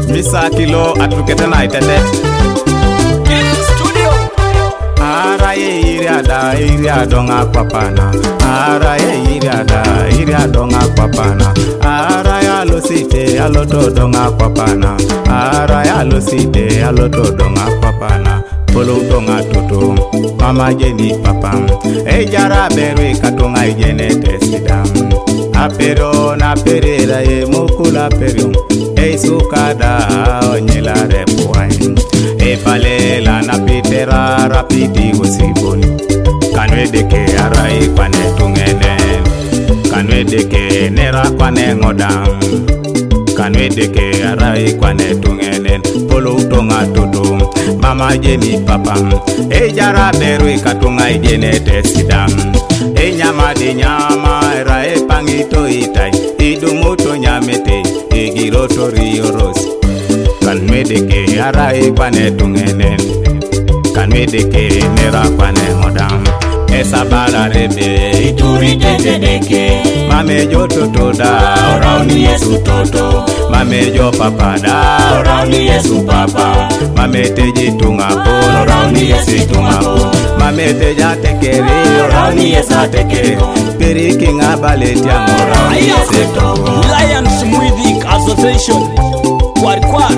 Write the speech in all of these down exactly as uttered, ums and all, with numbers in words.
Misa kilo atukete na itetet Studio Ara ye iriada iriado nga papana Ara ye iriada iriado nga papana Ara ya losite aloto nga papana Ara ya losite aloto nga papana Polo donga toto mama jeni papa e jara berwe katonga ijene tesidam apero na perera e mokula perio e sukada onyela repoai e palela na pitera rapidi gosiboni kanwedeke arai kwane tungene kanwedeke nera kwane ngodam kanwedeke arai kwane tungene polo utonga toto mama jeni papa e jara berwe katunga ijene tesidam e nyama de nyama era e pangito itai idumuto nyamete e giroto rioros kanwedeke arai kwane tungene kanwedeke nera kwane ngodam esa bala rebe ituri tetedeke mame jo toto da orauni Yesu toto mame jo papa da orauni Yesu papa mame teji tunga po orauni Yesu tunga po mame teja tekeri orauni Yesu teke peri kinga baleti ang orauni Yesu toto Lions Music Association Kwar kwar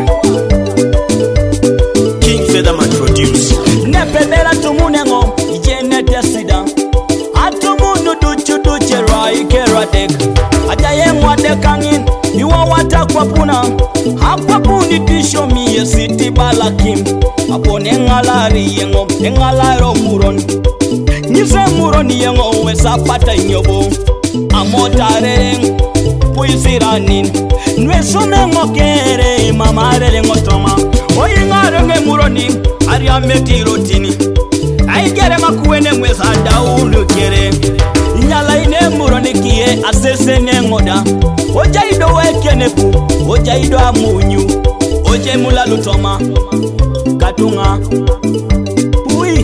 King Featherman produce Nepemera tumunengo ijene tesida Atumunu duchu duche rai keradek Ajaye mwade kangin iwa wata kwa puna Hapa puni tisho miye siti balakim Apo nengalari yengo nengalaro muron Nise muron yengo wesa pata nyobo Amotareng puisiranin Nweso mengo kere mamarele ngotoma Oyi ngarenge muroni Aria metiro tini Aigere makuene mwesa daulu kere Inyala ine muroni kie asese nengoda Oja ido weke nepu Oja ido amunyu Oje mula lutoma Katunga Ui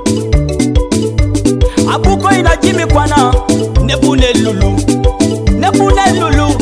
Abuko ina jimi kwana Nebune lulu Nebune lulu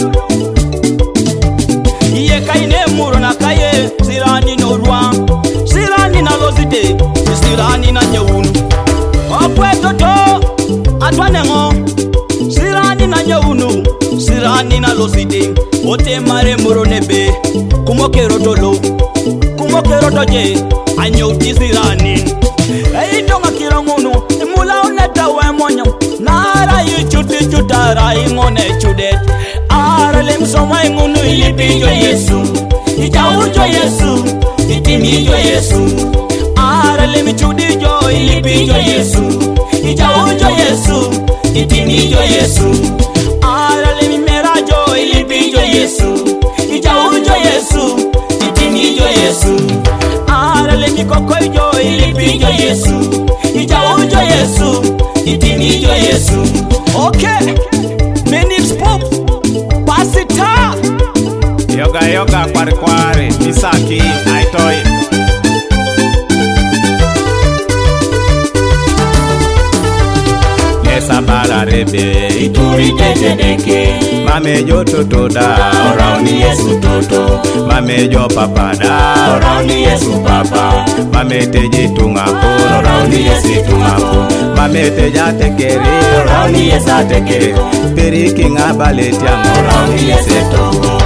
Iye kaine murona kaye Sirani no rwa Sirani na lozide Sirani na nyewunu Opwe toto Atwane ngo Sirani na nyewunu Sirani na lozide Ote mare muronebe Kumoke rotolo Kumoke rotoje Anyeuti sirani Eidonga kirangunu Imula uneta we monyo Nara yu chuti chutara ingone chudet Ara limsoma ingunu ilipijo Yesu Ija ujo Yesu Itimijo Yesu Ara limichudijo ilipijo Yesu Ija ujo Yesu Itimijo Yesu Ara limimerajo ilipijo Yesu Ija ujo Yesu Itimijo Yesu Ara limikokoijo ilipijo Yesu Ija ujo Yesu Itimijo Yesu Okay Minutes pop Pasita yoga yoga kwari kwari misaki aitoi Esa bala rebe ituri tetedeke mame jo toto da orauni Yesu toto mame jo papa da orauni Yesu papa mame teji tunga po orauni Yesu tunga po mame teja tekeri orauni Yesu teke peri kinga baleti ang orauni Yesu toto